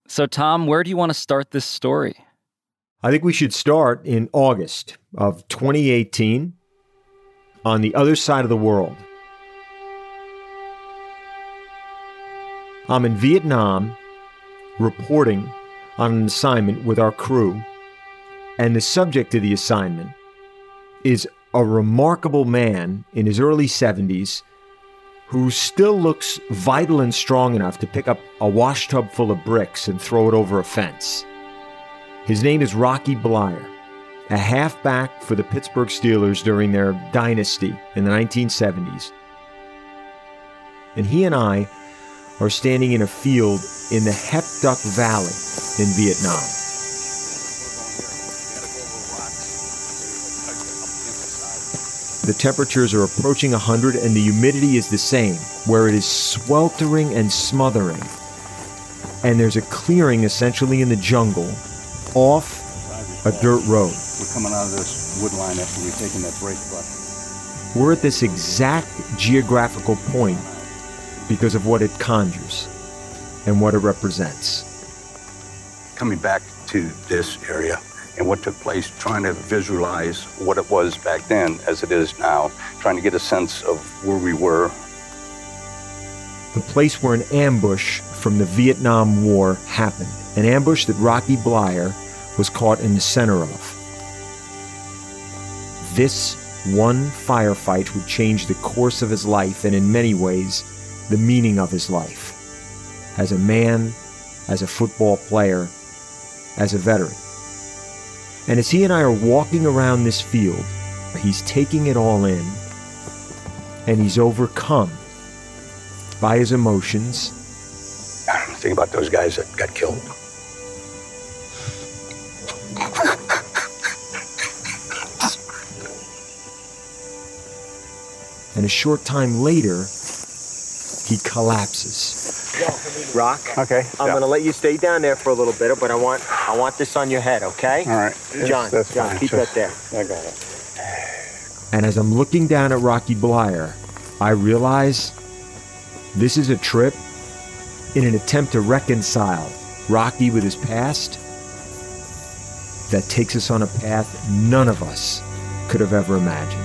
So, Tom, where do you want to start this story? I think we should start in August of 2018 on the other side of the world. I'm in Vietnam reporting on an assignment with our crew, and the subject of the assignment is a remarkable man in his early 70s who still looks vital and strong enough to pick up a washtub full of bricks and throw it over a fence. His name is Rocky Bleier, a halfback for the Pittsburgh Steelers during their dynasty in the 1970s. And he and I are standing in a field in the Hep Duc Valley in Vietnam. The temperatures are approaching 100 and the humidity is the same, where it is sweltering and smothering. And there's a clearing essentially in the jungle off a dirt road. We're coming out of this wood line after we've taken that break, but we're at this exact geographical point because of what it conjures and what it represents. Coming back to this area and what took place, trying to visualize what it was back then as it is now, trying to get a sense of where we were. The place where an ambush from the Vietnam War happened, an ambush that Rocky Bleier was caught in the center of. This one firefight would change the course of his life and in many ways, the meaning of his life. As a man, as a football player, as a veteran. And as he and I are walking around this field, he's taking it all in, and he's overcome by his emotions. Think about those guys that got killed. And a short time later, he collapses. Rock, okay. I'm going to let you stay down there for a little bit, but I want this on your head, okay? All right. John, fine. Keep that there. I got it. And as I'm looking down at Rocky Bleier, I realize this is a trip in an attempt to reconcile Rocky with his past that takes us on a path none of us could have ever imagined.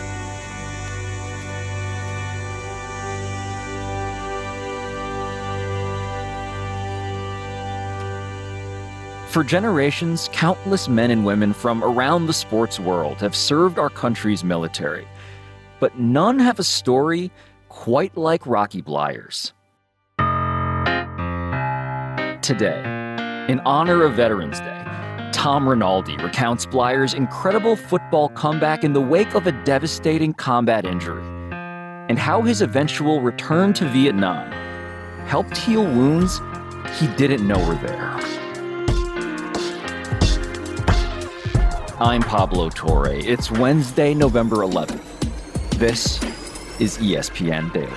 For generations, countless men and women from around the sports world have served our country's military, but none have a story quite like Rocky Bleier's. Today, in honor of Veterans Day, Tom Rinaldi recounts Bleier's incredible football comeback in the wake of a devastating combat injury, and how his eventual return to Vietnam helped heal wounds he didn't know were there. I'm Pablo Torre. It's Wednesday, November 11th. This is ESPN Daily.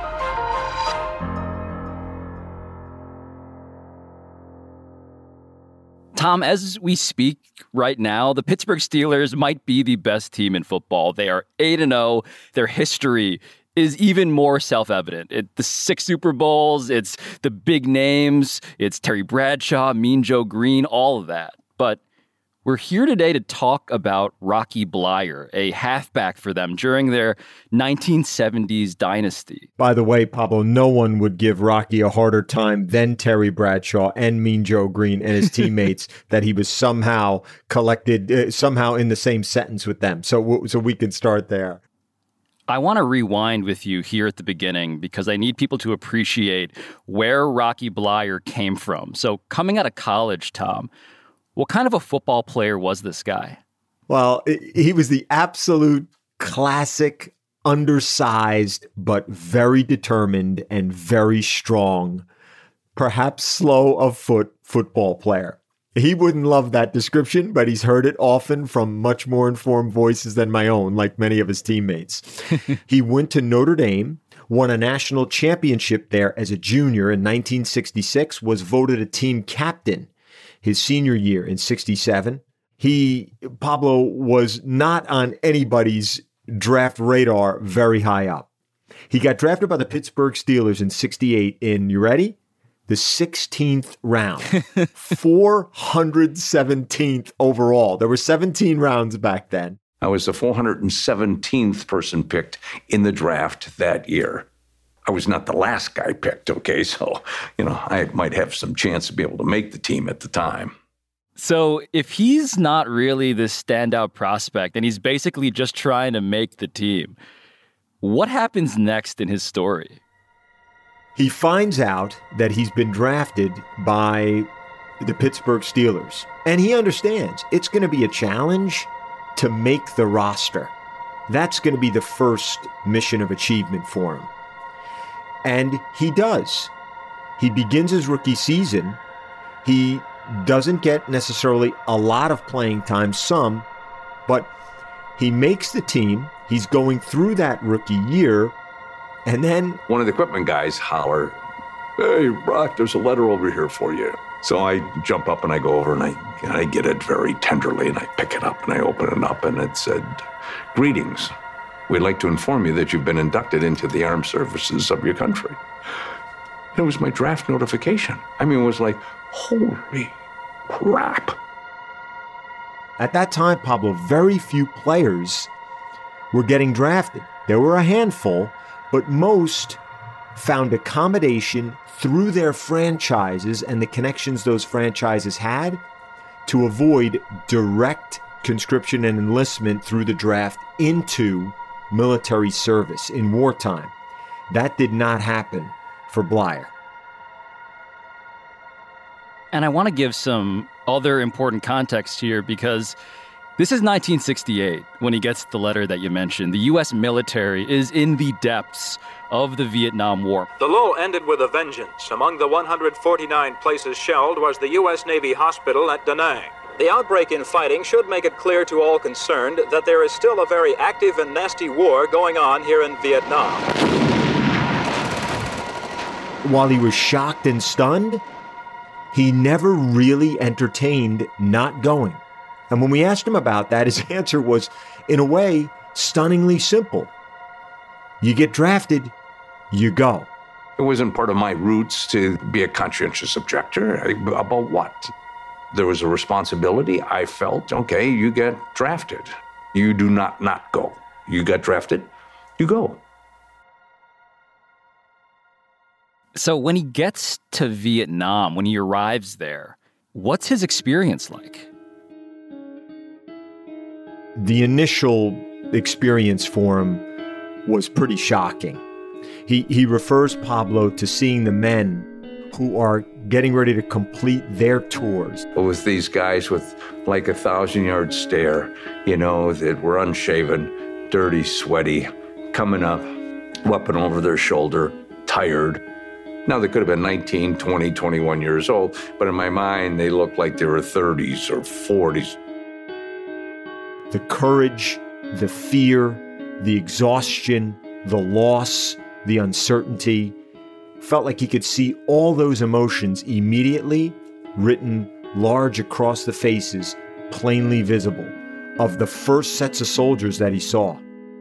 Tom, as we speak right now, the Pittsburgh Steelers might be the best team in football. They are 8-0. Their history is even more self-evident. The 6 Super Bowls, it's the big names, it's Terry Bradshaw, Mean Joe Green, all of that. But we're here today to talk about Rocky Bleier, a halfback for them during their 1970s dynasty. By the way, Pablo, no one would give Rocky a harder time than Terry Bradshaw and Mean Joe Green and his teammates that he was somehow somehow in the same sentence with them. So we can start there. I want to rewind with you here at the beginning because I need people to appreciate where Rocky Bleier came from. So coming out of college, Tom, what kind of a football player was this guy? Well, he was the absolute classic, undersized, but very determined and very strong, perhaps slow of foot football player. He wouldn't love that description, but he's heard it often from much more informed voices than my own, like many of his teammates. He went to Notre Dame, won a national championship there as a junior in 1966, was voted a team captain his senior year in 67. Pablo was not on anybody's draft radar very high up. He got drafted by the Pittsburgh Steelers in 68 in, you ready? the 16th round, 417th overall. There were 17 rounds back then. I was the 417th person picked in the draft that year. I was not the last guy picked, okay? So, I might have some chance to be able to make the team at the time. So if he's not really this standout prospect and he's basically just trying to make the team, what happens next in his story? He finds out that he's been drafted by the Pittsburgh Steelers, and he understands it's going to be a challenge to make the roster. That's going to be the first mission of achievement for him. And he does. He begins his rookie season. He doesn't get necessarily a lot of playing time, some, but he makes the team. He's going through that rookie year, and then one of the equipment guys holler, "Hey, Brock, there's a letter over here for you." So I jump up and I go over and I get it very tenderly and I pick it up and I open it up and it said, "Greetings. We'd like to inform you that you've been inducted into the armed services of your country." And it was my draft notification. I mean, it was like, holy crap. At that time, Pablo, very few players were getting drafted. There were a handful, but most found accommodation through their franchises and the connections those franchises had to avoid direct conscription and enlistment through the draft into military service in wartime. That did not happen for Bleier. And I want to give some other important context here because this is 1968 when he gets the letter that you mentioned. The U.S. military is in the depths of the Vietnam War. The lull ended with a vengeance. Among the 149 places shelled was the U.S. Navy hospital at Da Nang. The outbreak in fighting should make it clear to all concerned that there is still a very active and nasty war going on here in Vietnam. While he was shocked and stunned, he never really entertained not going. And when we asked him about that, his answer was, in a way, stunningly simple. You get drafted, you go. It wasn't part of my roots to be a conscientious objector. About what? There was a responsibility. I felt, okay, you get drafted. You do not go. You got drafted, you go. So when he gets to Vietnam, when he arrives there, what's his experience like? The initial experience for him was pretty shocking. He refers Pablo to seeing the men who are getting ready to complete their tours. With these guys with like a 1,000-yard stare, that were unshaven, dirty, sweaty, coming up, weapon over their shoulder, tired. Now, they could have been 19, 20, 21 years old, but in my mind, they looked like they were 30s or 40s. The courage, the fear, the exhaustion, the loss, the uncertainty. Felt like he could see all those emotions immediately written large across the faces, plainly visible, of the first sets of soldiers that he saw.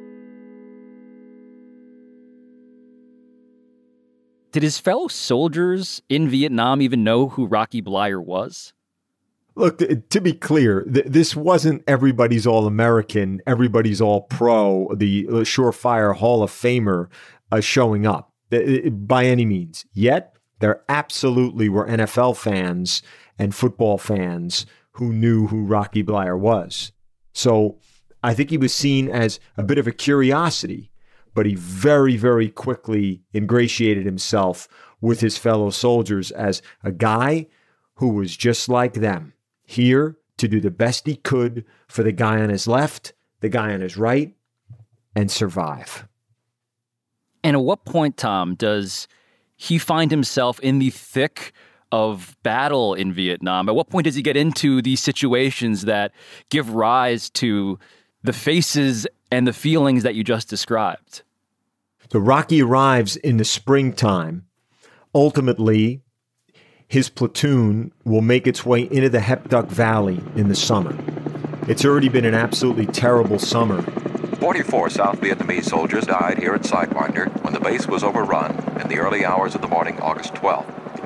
Did his fellow soldiers in Vietnam even know who Rocky Bleier was? Look, to be clear, this wasn't everybody's All-American, everybody's All-Pro, the surefire Hall of Famer showing up by any means. Yet, there absolutely were NFL fans and football fans who knew who Rocky Bleier was. So I think he was seen as a bit of a curiosity, but he very, very quickly ingratiated himself with his fellow soldiers as a guy who was just like them, here to do the best he could for the guy on his left, the guy on his right, and survive. And at what point, Tom, does he find himself in the thick of battle in Vietnam? At what point does he get into these situations that give rise to the faces and the feelings that you just described? So Rocky arrives in the springtime. Ultimately, his platoon will make its way into the Hep Duc Valley in the summer. It's already been an absolutely terrible summer. 44 South Vietnamese soldiers died here at Sidewinder when the base was overrun in the early hours of the morning, August 12th.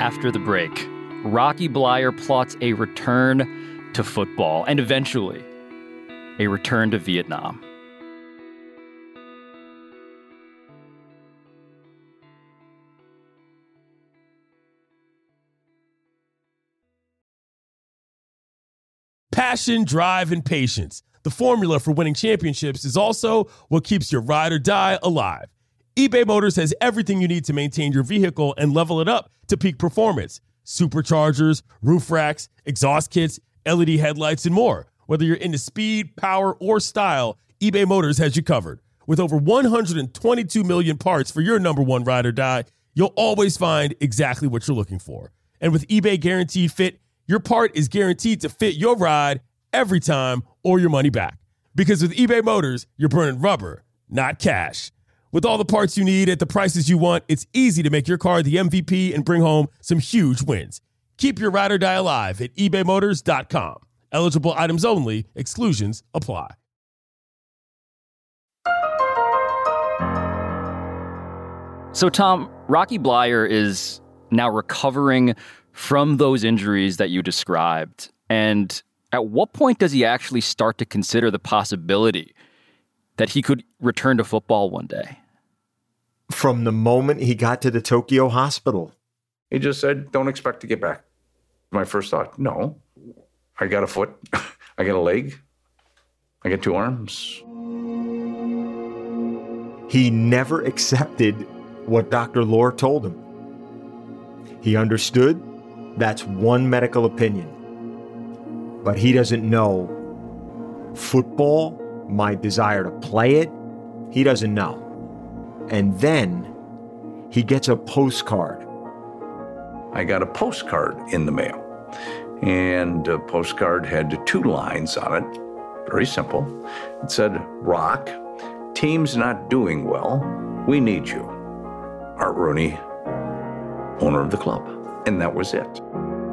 After the break, Rocky Bleier plots a return to football and eventually a return to Vietnam. Passion, drive, and patience. The formula for winning championships is also what keeps your ride or die alive. eBay Motors has everything you need to maintain your vehicle and level it up to peak performance. Superchargers, roof racks, exhaust kits, LED headlights, and more. Whether you're into speed, power, or style, eBay Motors has you covered. With over 122 million parts for your number one ride or die, you'll always find exactly what you're looking for. And with eBay Guaranteed Fit, your part is guaranteed to fit your ride every time or your money back. Because with eBay Motors, you're burning rubber, not cash. With all the parts you need at the prices you want, it's easy to make your car the MVP and bring home some huge wins. Keep your ride or die alive at ebaymotors.com. Eligible items only. Exclusions apply. So, Tom, Rocky Bleier is now recovering from those injuries that you described. And at what point does he actually start to consider the possibility that he could return to football one day? From the moment he got to the Tokyo hospital. He just said, don't expect to get back. My first thought, no. I got a foot, I got a leg, I got two arms. He never accepted what Dr. Lohr told him. He understood that's one medical opinion. But he doesn't know football, my desire to play it. He doesn't know. And then he gets a postcard. I got a postcard in the mail. And the postcard had 2 lines on it. Very simple. It said, Rock, team's not doing well. We need you. Art Rooney, owner of the club. And that was it.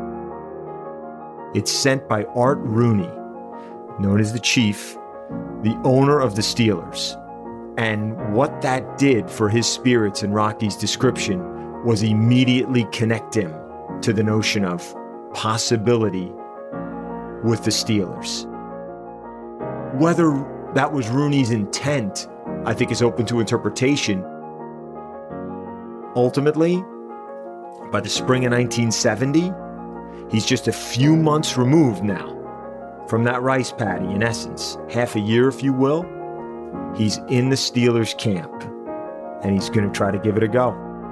It's sent by Art Rooney, known as the Chief, the owner of the Steelers. And what that did for his spirits in Rocky's description was immediately connect him to the notion of possibility with the Steelers. Whether that was Rooney's intent, I think is open to interpretation. Ultimately, by the spring of 1970, he's just a few months removed now from that rice paddy, in essence. Half a year, if you will. He's in the Steelers camp, and he's going to try to give it a go.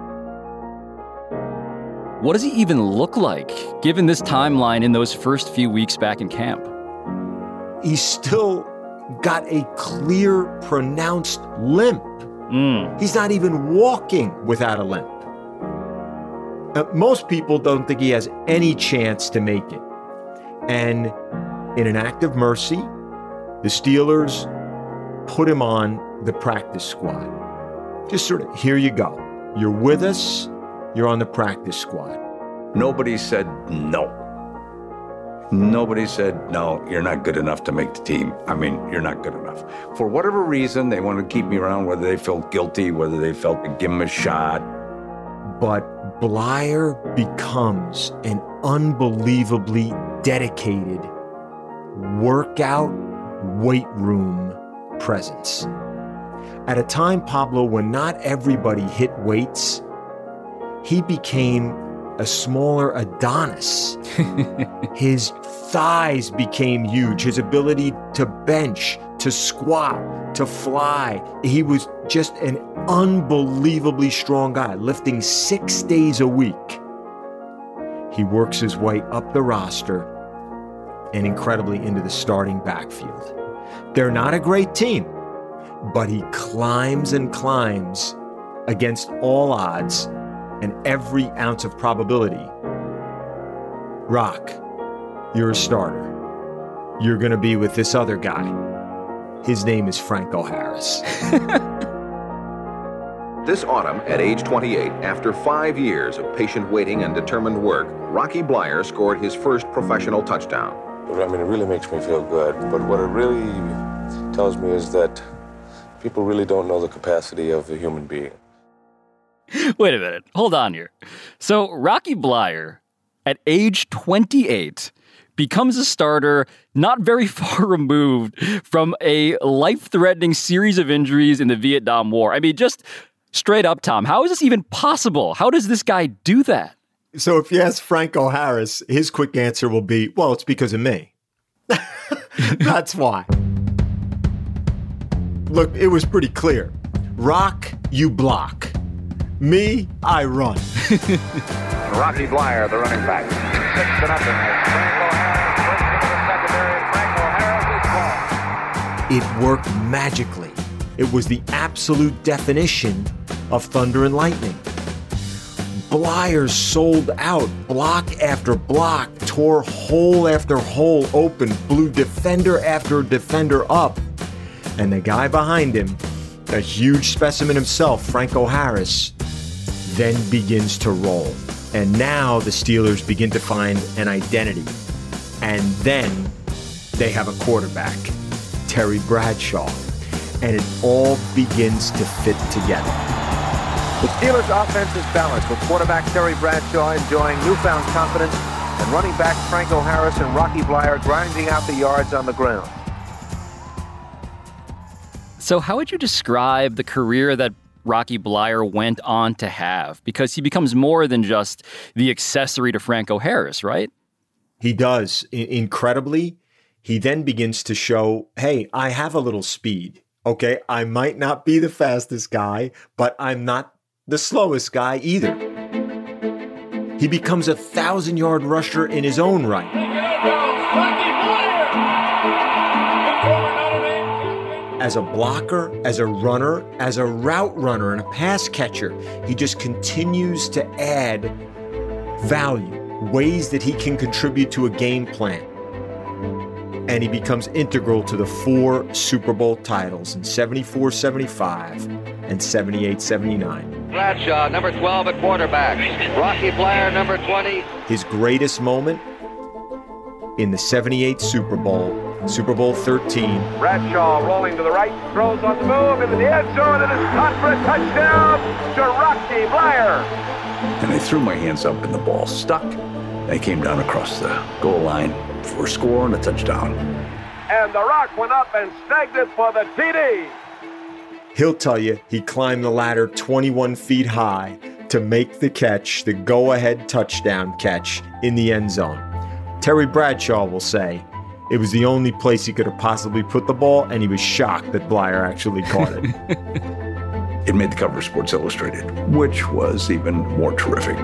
What does he even look like, given this timeline in those first few weeks back in camp? He's still got a clear, pronounced limp. He's not even walking without a limp. Most people don't think he has any chance to make it. And in an act of mercy, the Steelers put him on the practice squad. Just sort of, here you go. You're with us. You're on the practice squad. Nobody said no. Nobody said, no, you're not good enough to make the team. I mean, you're not good enough. For whatever reason, they wanted to keep me around, whether they felt guilty, whether they felt to give him a shot. But Bleier becomes an unbelievably dedicated workout weight room presence. At a time, Pablo, when not everybody hit weights, he became a smaller Adonis. His thighs became huge. His ability to bench, to squat, to fly. He was just an unbelievably strong guy, lifting 6 days a week. He works his way up the roster and incredibly into the starting backfield. They're not a great team, but he climbs and climbs against all odds and every ounce of probability. Rock, you're a starter. You're going to be with this other guy. His name is Franco Harris. This autumn, at age 28, after 5 years of patient waiting and determined work, Rocky Bleier scored his first professional touchdown. I mean, it really makes me feel good, but what it really tells me is that people really don't know the capacity of a human being. Wait a minute. Hold on here. So Rocky Bleier, at age 28, becomes a starter not very far removed from a life-threatening series of injuries in the Vietnam War. I mean, just straight up, Tom, how is this even possible? How does this guy do that? So if you ask Franco Harris, his quick answer will be, well, it's because of me. That's why. Look, it was pretty clear. Rock, you block. Me, I run. Rocky Bleier, the running back. 6-0. Franco Harris is ball. It worked magically. It was the absolute definition of thunder and lightning. Bleier sold out, block after block, tore hole after hole open, blew defender after defender up. And the guy behind him, a huge specimen himself, Franco Harris, then begins to roll. And now the Steelers begin to find an identity. And then they have a quarterback, Terry Bradshaw. And it all begins to fit together. The Steelers' offense is balanced with quarterback Terry Bradshaw enjoying newfound confidence and running back Franco Harris and Rocky Bleier grinding out the yards on the ground. So how would you describe the career that Rocky Bleier went on to have? Because he becomes more than just the accessory to Franco Harris, right? He does. Incredibly, he then begins to show, hey, I have a little speed. Okay, I might not be the fastest guy, but I'm not the slowest guy either. He becomes a 1,000-yard rusher in his own right. As a blocker, as a runner, as a route runner, and a pass catcher, he just continues to add value, ways that he can contribute to a game plan. And he becomes integral to the 4 Super Bowl titles in 74-75 and 78-79. Bradshaw, number 12 at quarterback. Rocky Bleier, number 20. His greatest moment in the 78 Super Bowl, Super Bowl 13. Bradshaw rolling to the right, throws on the move into the end zone, and is caught for a touchdown to Rocky Bleier. And I threw my hands up and the ball stuck. I came down across the goal line for a score and a touchdown. And the Rock went up and snagged it for the TD. He'll tell you he climbed the ladder 21 feet high to make the catch, the go-ahead touchdown catch in the end zone. Terry Bradshaw will say it was the only place he could have possibly put the ball, and he was shocked that Bleier actually caught it. It made the cover of Sports Illustrated, which was even more terrific.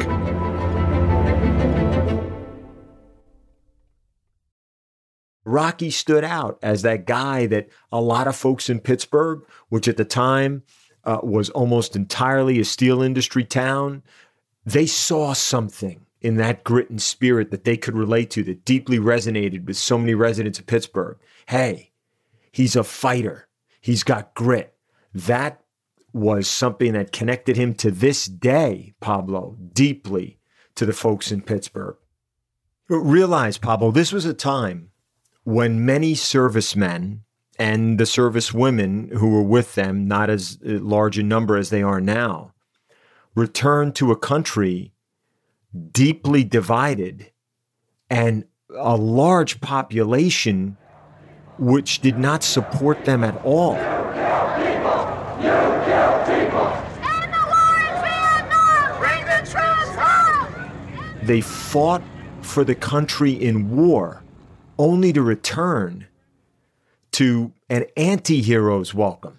Rocky stood out as that guy that a lot of folks in Pittsburgh, which at the time was almost entirely a steel industry town, they saw something in that grit and spirit that they could relate to, that deeply resonated with so many residents of Pittsburgh. Hey, he's a fighter. He's got grit. That was something that connected him to this day, Pablo, deeply to the folks in Pittsburgh. But realize, Pablo, this was a time when many servicemen and the servicewomen who were with them, not as large a number as they are now, returned to a country deeply divided and a large population which did not support them at all. You kill people. And the war in Vietnam. Bring the troops home. They fought for the country in war, only to return to an anti-hero's welcome.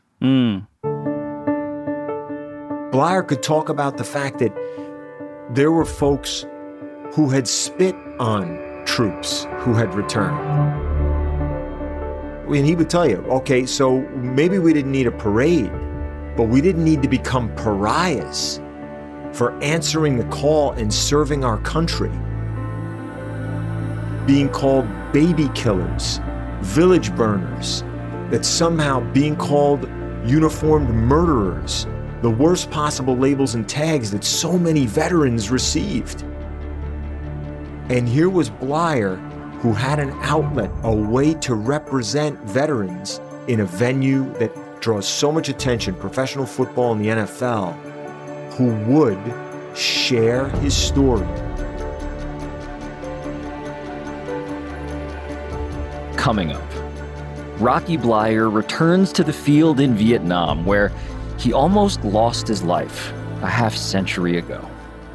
Bleier could talk about the fact that there were folks who had spit on troops who had returned. And he would tell you, okay, so maybe we didn't need a parade, but we didn't need to become pariahs for answering the call and serving our country. Being called baby killers, village burners, that somehow being called uniformed murderers, the worst possible labels and tags that so many veterans received. And here was Bleier, who had an outlet, a way to represent veterans in a venue that draws so much attention, professional football and the NFL, who would share his story. Coming up, Rocky Bleier returns to the field in Vietnam, where he almost lost his life a half-century ago.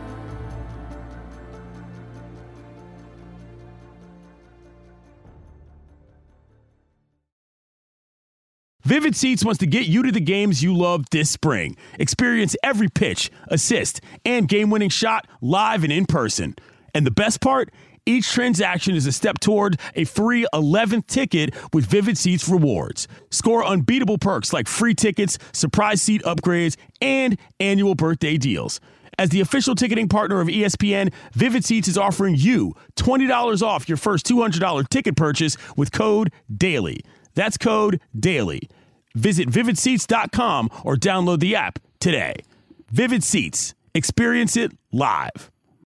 Vivid Seats wants to get you to the games you love this spring. Experience every pitch, assist, and game-winning shot live and in person. And the best part? Each transaction is a step toward a free 11th ticket with Vivid Seats rewards. Score unbeatable perks like free tickets, surprise seat upgrades, and annual birthday deals. As the official ticketing partner of ESPN, Vivid Seats is offering you $20 off your first $200 ticket purchase with code DAILY. That's code DAILY. Visit vividseats.com or download the app today. Vivid Seats. Experience it live.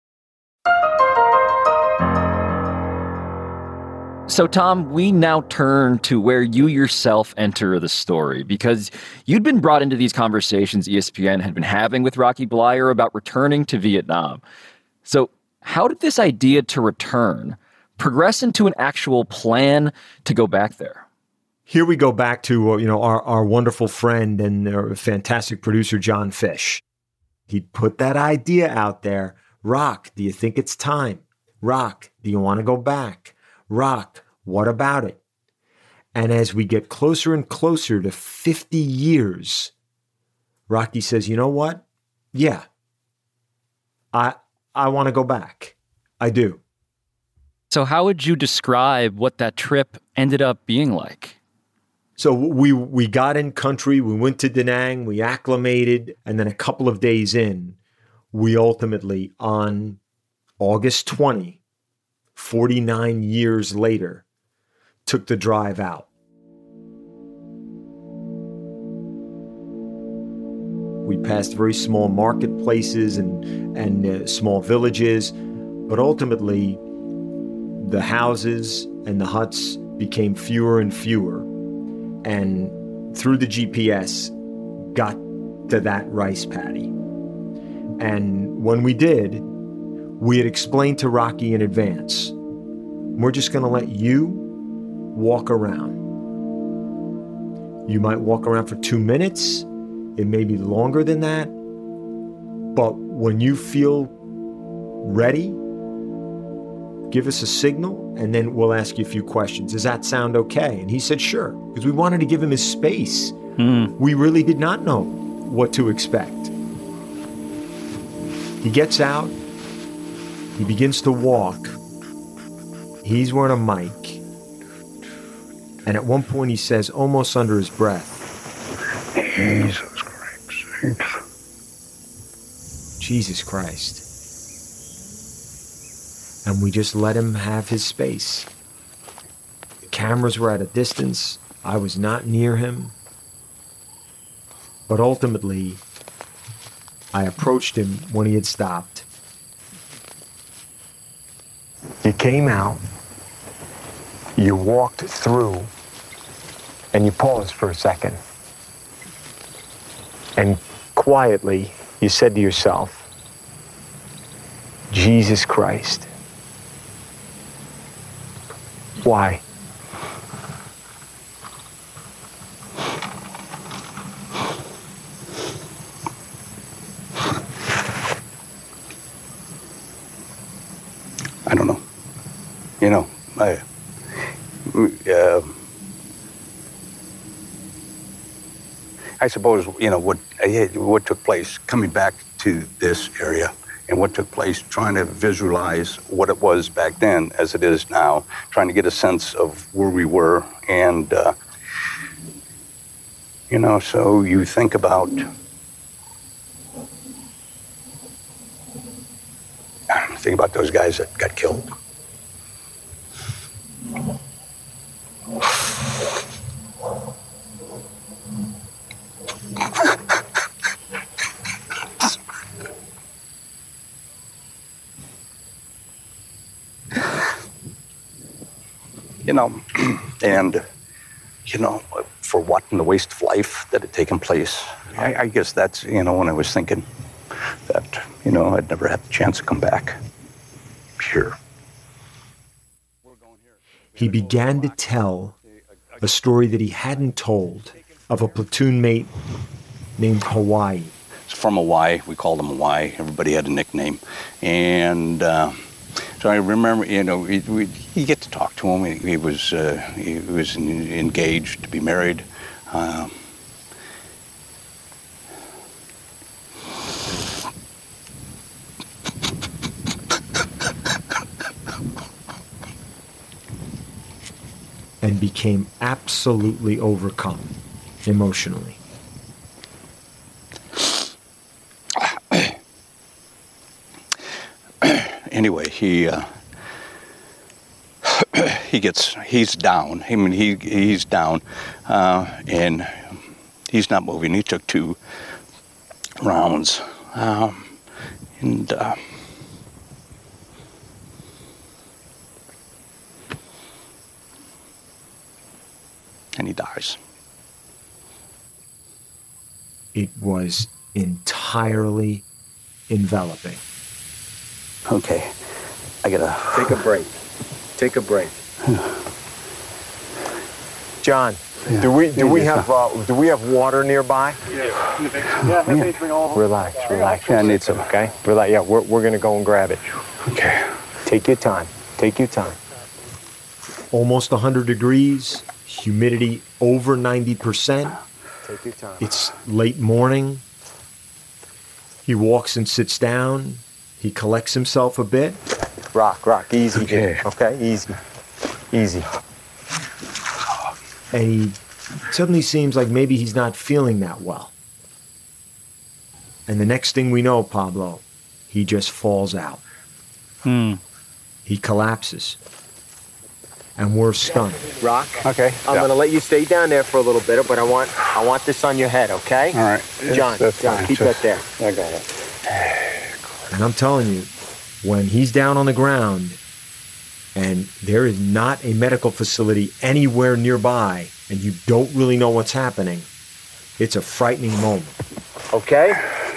So, Tom, we now turn to where you yourself enter the story, because you'd been brought into these conversations ESPN had been having with Rocky Bleier about returning to Vietnam. So how did this idea to return progress into an actual plan to go back there? Here we go back to our wonderful friend and our fantastic producer, John Fish. He put that idea out there. Rock, do you think it's time? Rock, do you want to go back? Rock, what about it? And as we get closer and closer to 50 years, Rocky says, you know what? Yeah, I want to go back. I do. So how would you describe what that trip ended up being like? So we got in country, we went to Da Nang, we acclimated, and then a couple of days in, we ultimately, on August 20, 49 years later, took the drive out. We passed very small marketplaces and small villages, but ultimately the houses and the huts became fewer and fewer. And through the GPS, got to that rice paddy. And when we did, we had explained to Rocky in advance, we're just going to let you walk around. You might walk around for 2 minutes. It may be longer than that. But when you feel ready, give us a signal, and then we'll ask you a few questions. Does that sound okay? And he said, sure, because we wanted to give him his space. We really did not know what to expect. He gets out. He begins to walk. He's wearing a mic. And at one point he says, almost under his breath, Jesus Christ. Jesus Christ. And we just let him have his space. The cameras were at a distance. I was not near him. But ultimately, I approached him when he had stopped. You came out, you walked through, and you paused for a second. And quietly, you said to yourself, Jesus Christ. Why? I don't know. I suppose, what took place coming back to this area and what took place trying to visualize what it was back then as it is now, trying to get a sense of where we were. And, so you think about those guys that got killed. And, for what, in the waste of life that had taken place. I guess that's, when I was thinking I'd never had the chance to come back here. He began to tell a story that he hadn't told of a platoon mate named Hawaii. It's from Hawaii. We called him Hawaii. Everybody had a nickname. And so I remember, you get to talk to him. He was engaged to be married. And became absolutely overcome emotionally. Anyway, he's down. He's down, and he's not moving. He took 2 rounds, and he dies. It was entirely enveloping. Okay, I gotta take a break. Take a break. John, do we have water nearby? Relax. Yeah, I need some. Okay, relax. Yeah, we're gonna go and grab it. Okay. Take your time. Almost 100 degrees, humidity over 90%. Take your time. It's late morning. He walks and sits down. He collects himself a bit. Rock, easy. Okay, easy. And he suddenly seems like maybe he's not feeling that well. And the next thing we know, Pablo, he just falls out. He collapses. And we're stunned. Rock. Okay. I'm gonna let you stay down there for a little bit, but I want this on your head, okay? All right. John, keep that there. I got it. And I'm telling you, when he's down on the ground and there is not a medical facility anywhere nearby and you don't really know what's happening, it's a frightening moment. Okay?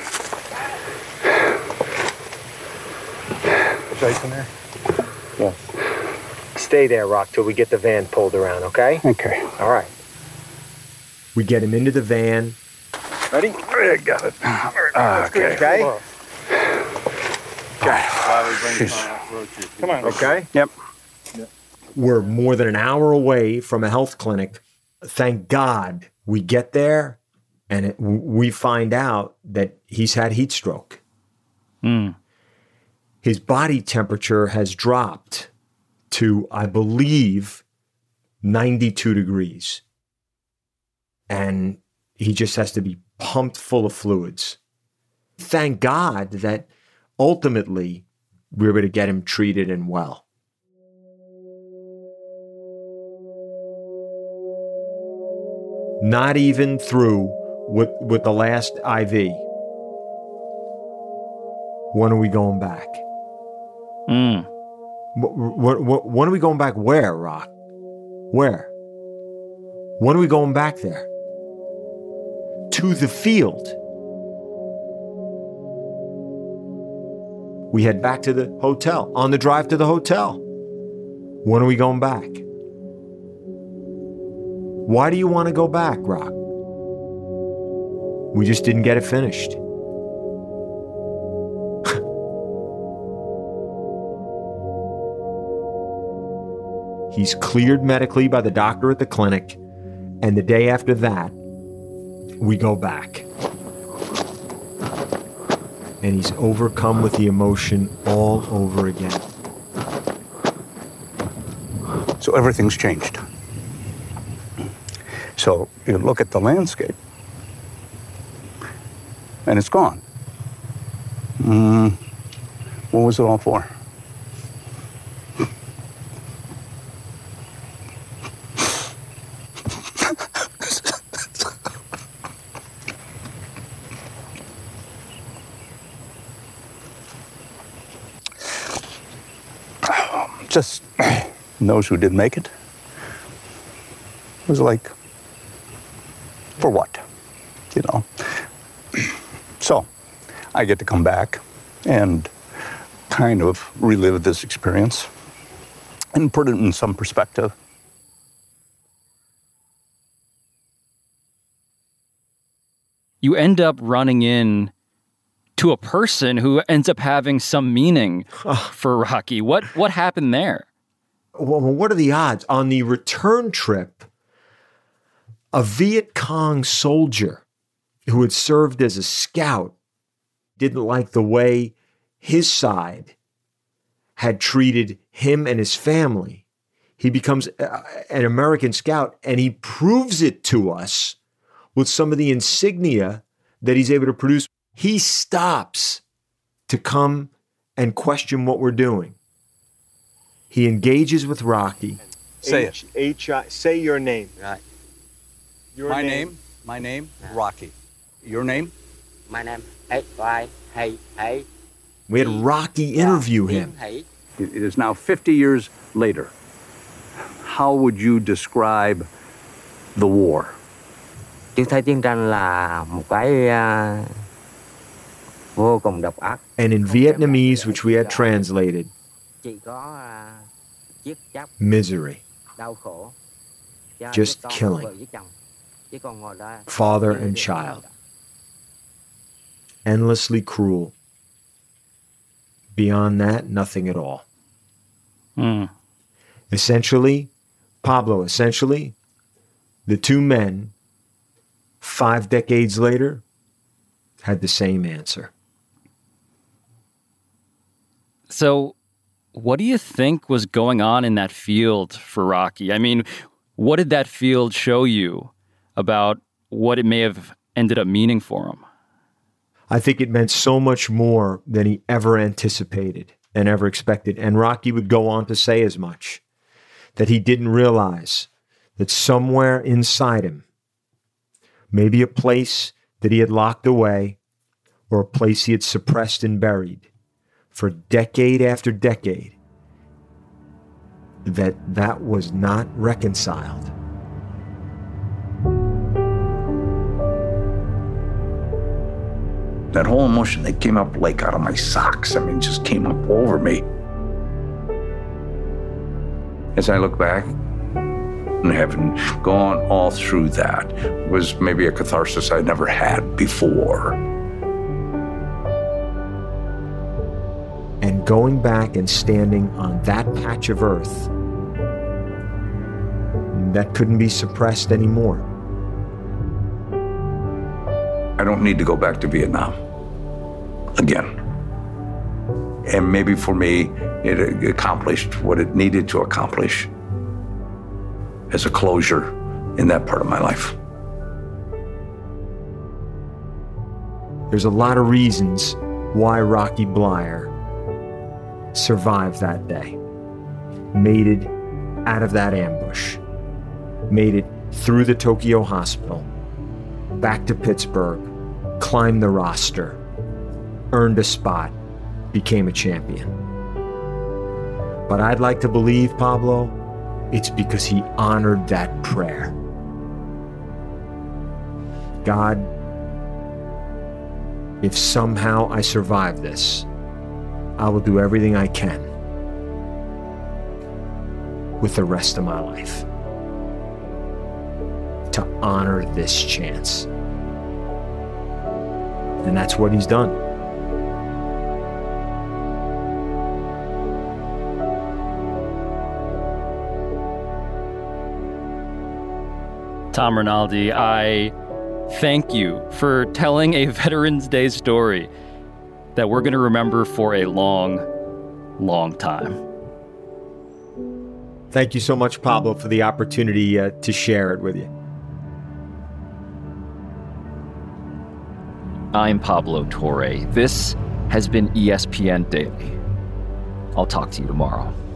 Jason there? Yes. Stay there, Rock, till we get the van pulled around, okay? Okay. All right. We get him into the van. Ready? I got it. Okay. Okay? Come on. Okay? Yep. We're more than an hour away from a health clinic. Thank God we get there and we find out that he's had heat stroke. His body temperature has dropped to, I believe, 92 degrees. And he just has to be pumped full of fluids. Thank God that ultimately we were able to get him treated and well. Not even through with the last IV. When are we going back? When are we going back where, Rock? Where? When are we going back there? To the field. We head back to the hotel. On the drive to the hotel. When are we going back? Why do you want to go back, Rock? We just didn't get it finished. He's cleared medically by the doctor at the clinic, and the day after that, we go back. And he's overcome with the emotion all over again. So everything's changed. So you look at the landscape, and it's gone. What was it all for? Just those who did make it. It was like, for what? You know? So, I get to come back and kind of relive this experience and put it in some perspective. You end up running in to a person who ends up having some meaning for Rocky. What happened there? Well, what are the odds? On the return trip, a Viet Cong soldier who had served as a scout didn't like the way his side had treated him and his family. He becomes an American scout, and he proves it to us with some of the insignia that he's able to produce. He stops to come and question what we're doing. He engages with Rocky. Say it. Say your name. Right. Your My name, Rocky. Your name? My name, We had Rocky interview him. It is now 50 years later. How would you describe the war? Chiến tranh là một cái vô cùng độc ác. And in Vietnamese, which we had translated, Chỉ có giết chóc, misery, đau khổ. just killing father and child. Endlessly cruel. Beyond that, nothing at all. Essentially, Pablo, the two men, 5 decades later, had the same answer. So, what do you think was going on in that field for Rocky? I mean, what did that field show you about what it may have ended up meaning for him? I think it meant so much more than he ever anticipated and ever expected. And Rocky would go on to say as much, that he didn't realize that somewhere inside him, maybe a place that he had locked away or a place he had suppressed and buried for decade after decade, that was not reconciled. That whole emotion that came up like out of my socks, just came up over me. As I look back, and having gone all through that, was maybe a catharsis I'd never had before. And going back and standing on that patch of earth, that couldn't be suppressed anymore. I don't need to go back to Vietnam again. And maybe for me, it accomplished what it needed to accomplish as a closure in that part of my life. There's a lot of reasons why Rocky Bleier survived that day, made it out of that ambush, made it through the Tokyo hospital, back to Pittsburgh, climbed the roster, earned a spot, became a champion. But I'd like to believe, Pablo, it's because he honored that prayer. God, if somehow I survive this, I will do everything I can with the rest of my life to honor this chance. And that's what he's done. Tom Rinaldi, I thank you for telling a Veterans Day story that we're going to remember for a long, long time. Thank you so much, Pablo, for the opportunity to share it with you. I'm Pablo Torre. This has been ESPN Daily. I'll talk to you tomorrow.